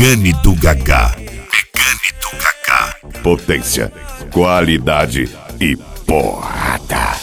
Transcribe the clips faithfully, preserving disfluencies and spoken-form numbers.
Megane do Gagá. Megane do Gagá. Potência, qualidade e porrada.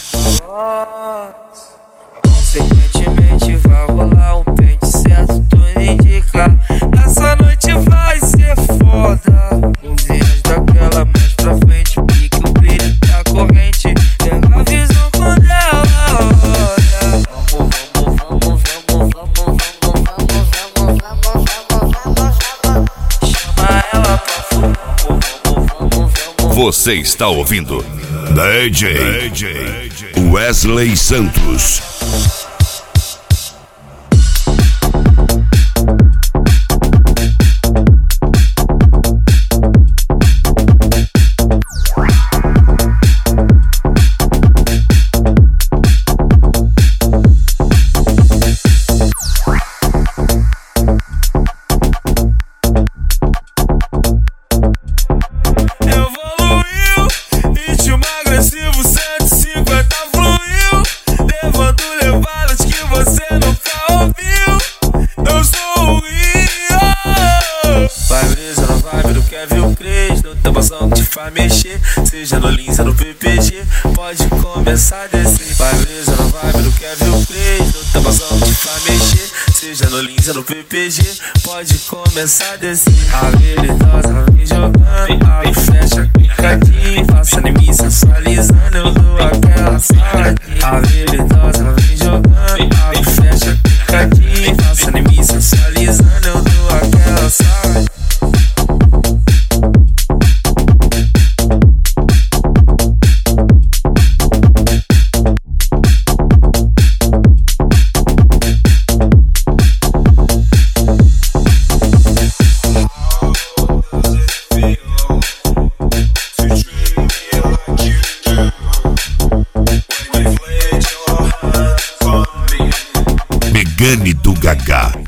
Consequentemente vai rolar um pente certo, tu indica. Essa noite vai ser foda. Luzinhas daquela mais pra frente, pique o brilho da corrente. Pega a visão quando ela olha. Vamos, vamos, vamos, vamos, vamos, vamos, vamos, vamos, vamos. Chama ela pra fora. Você está ouvindo D J, D J Wesley Santos. Mexer, seja no Linza, no P P G, pode começar a descer. Vai brisa na vibe do Kevin Cres, no tabazão de pra mexer, seja no Linza, no P P G, pode começar a descer. A habilidosa vem jogando, abre, fecha, clicadinho, passa em mim sensualizando, eu dou aquela saladinha. A habilidosa vem jogando, abre, fecha, clicadinho, passa em mim sensualizando, eu dou aquela saladinha. Megane do Gagá.